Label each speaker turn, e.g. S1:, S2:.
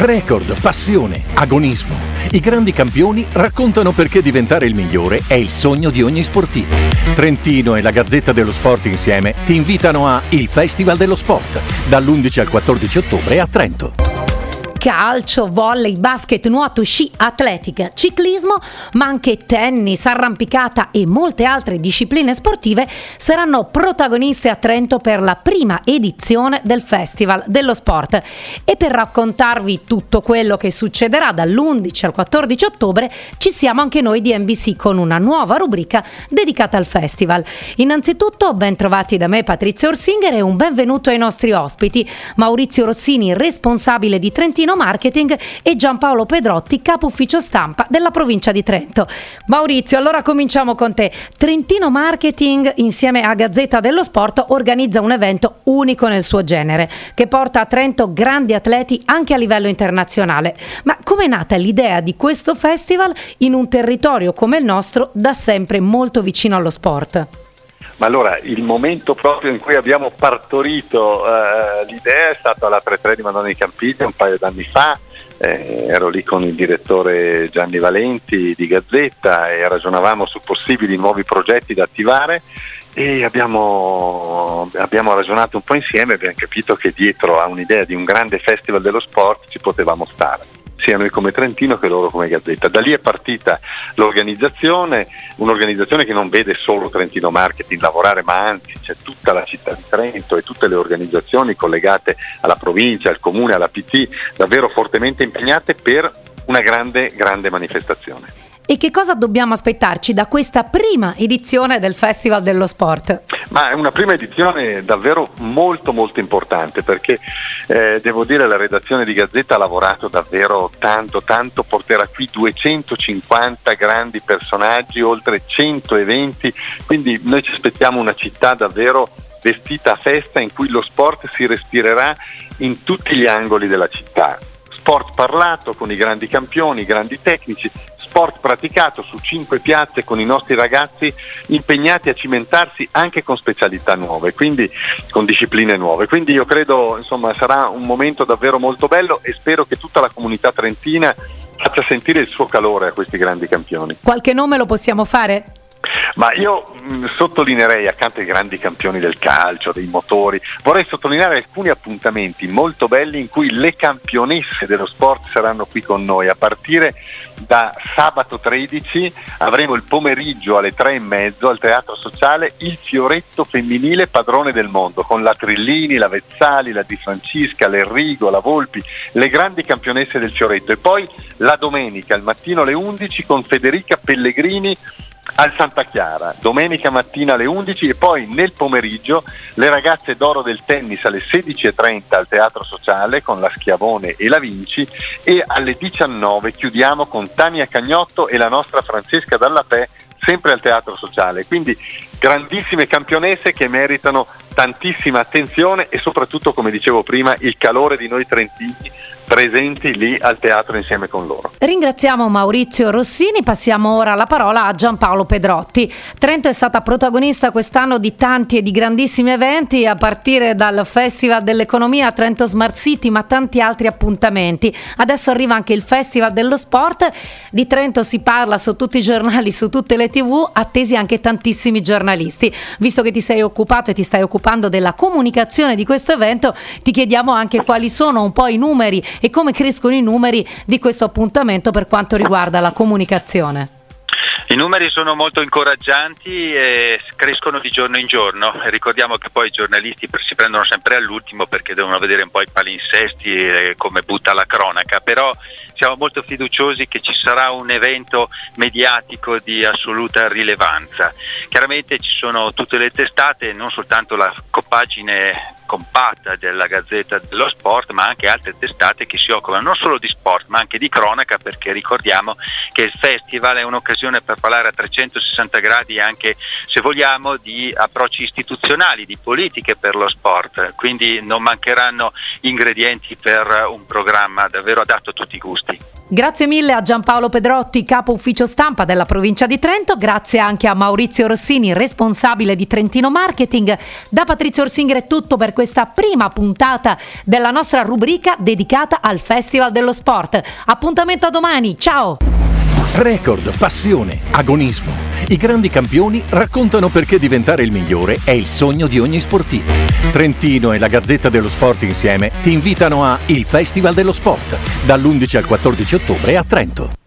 S1: Record, passione, agonismo. I grandi campioni raccontano perché diventare il migliore è il sogno di ogni sportivo. Trentino e la Gazzetta dello Sport insieme ti invitano a Il Festival dello Sport, dall'11 al 14 ottobre a Trento.
S2: Calcio, volley, basket, nuoto, sci, atletica, ciclismo, ma anche tennis, arrampicata e molte altre discipline sportive saranno protagoniste a Trento per la prima edizione del Festival dello Sport. E per raccontarvi tutto quello che succederà dall'11 al 14 ottobre ci siamo anche noi di NBC con una nuova rubrica dedicata al festival. Innanzitutto ben trovati da me Patrizia Orsinger e un benvenuto ai nostri ospiti Maurizio Rossini, responsabile di Trentino Marketing, e Giampaolo Pedrotti, capo ufficio stampa della provincia di Trento. Maurizio, allora cominciamo con te. Trentino Marketing insieme a Gazzetta dello Sport organizza un evento unico nel suo genere che porta a Trento grandi atleti anche a livello internazionale. Ma com'è nata l'idea di questo festival in un territorio come il nostro da sempre molto vicino allo sport?
S3: Ma allora, il momento proprio in cui abbiamo partorito l'idea è stato alla 3-3 di Madonna di Campiglia un paio d'anni fa. Ero lì con il direttore Gianni Valenti di Gazzetta e ragionavamo su possibili nuovi progetti da attivare e abbiamo ragionato un po' insieme e abbiamo capito che dietro a un'idea di un grande festival dello sport ci potevamo stare, sia noi come Trentino che loro come Gazzetta. Da lì è partita l'organizzazione, un'organizzazione che non vede solo Trentino Marketing lavorare, ma anzi c'è tutta la città di Trento e tutte le organizzazioni collegate alla provincia, al comune, alla PT, davvero fortemente impegnate per una grande manifestazione.
S2: E che cosa dobbiamo aspettarci da questa prima edizione del Festival dello Sport?
S3: Ma è una prima edizione davvero molto importante perché devo dire la redazione di Gazzetta ha lavorato davvero tanto, porterà qui 250 grandi personaggi, oltre 100 eventi, quindi noi ci aspettiamo una città davvero vestita a festa in cui lo sport si respirerà in tutti gli angoli della città. Sport parlato con i grandi campioni, i grandi tecnici, sport praticato su 5 piazze con i nostri ragazzi impegnati a cimentarsi anche con specialità nuove, quindi con discipline nuove. Quindi io credo, insomma, sarà un momento davvero molto bello e spero che tutta la comunità trentina faccia sentire il suo calore a questi grandi campioni.
S2: Qualche nome lo possiamo fare?
S3: Ma io sottolineerei, accanto ai grandi campioni del calcio, dei motori, vorrei sottolineare alcuni appuntamenti molto belli in cui le campionesse dello sport saranno qui con noi. A partire da sabato 13 avremo il pomeriggio alle 3:30 al Teatro Sociale il fioretto femminile padrone del mondo, con la Trillini, la Vezzali, la Di Francisca, l'Enrigo, la Volpi, le grandi campionesse del fioretto. E poi la domenica al mattino alle 11 con Federica Pellegrini al Santa Chiara, domenica mattina alle 11, e poi nel pomeriggio le ragazze d'oro del tennis alle 16:30 al Teatro Sociale con la Schiavone e la Vinci, e alle 19 chiudiamo con Tania Cagnotto e la nostra Francesca Dallapè sempre al Teatro Sociale. Quindi grandissime campionesse che meritano tantissima attenzione e soprattutto, come dicevo prima, il calore di noi trentini presenti lì al teatro insieme con loro.
S2: Ringraziamo Maurizio Rossini, passiamo ora la parola a Giampaolo Pedrotti. Trento è stata protagonista quest'anno di tanti e di grandissimi eventi, a partire dal Festival dell'Economia, Trento Smart City, ma tanti altri appuntamenti. Adesso arriva anche il Festival dello Sport. Di Trento si parla su tutti i giornali, su tutte le TV, attesi anche tantissimi giornalisti. Visto che ti sei occupato e ti stai occupando della comunicazione di questo evento, ti chiediamo anche quali sono un po' i numeri e come crescono i numeri di questo appuntamento per quanto riguarda la comunicazione.
S4: I numeri sono molto incoraggianti e crescono di giorno in giorno. Ricordiamo che poi i giornalisti si prendono sempre all'ultimo perché devono vedere un po' i palinsesti e come butta la cronaca, però siamo molto fiduciosi che ci sarà un evento mediatico di assoluta rilevanza. Chiaramente ci sono tutte le testate, non soltanto la pagina compatta della Gazzetta dello Sport, ma anche altre testate che si occupano non solo di sport ma anche di cronaca, perché ricordiamo che il festival è un'occasione per parlare a 360 gradi anche, se vogliamo, di approcci istituzionali, di politiche per lo sport, quindi non mancheranno ingredienti per un programma davvero adatto a tutti i gusti.
S2: Grazie mille a Giampaolo Pedrotti, capo ufficio stampa della provincia di Trento, grazie anche a Maurizio Rossini, responsabile di Trentino Marketing. Da Patrizio Orsinger è tutto per questa prima puntata della nostra rubrica dedicata al Festival dello Sport. Appuntamento a domani, ciao!
S1: Record, passione, agonismo. I grandi campioni raccontano perché diventare il migliore è il sogno di ogni sportivo. Trentino e la Gazzetta dello Sport insieme ti invitano a Il Festival dello Sport, dall'11 al 14 ottobre a Trento.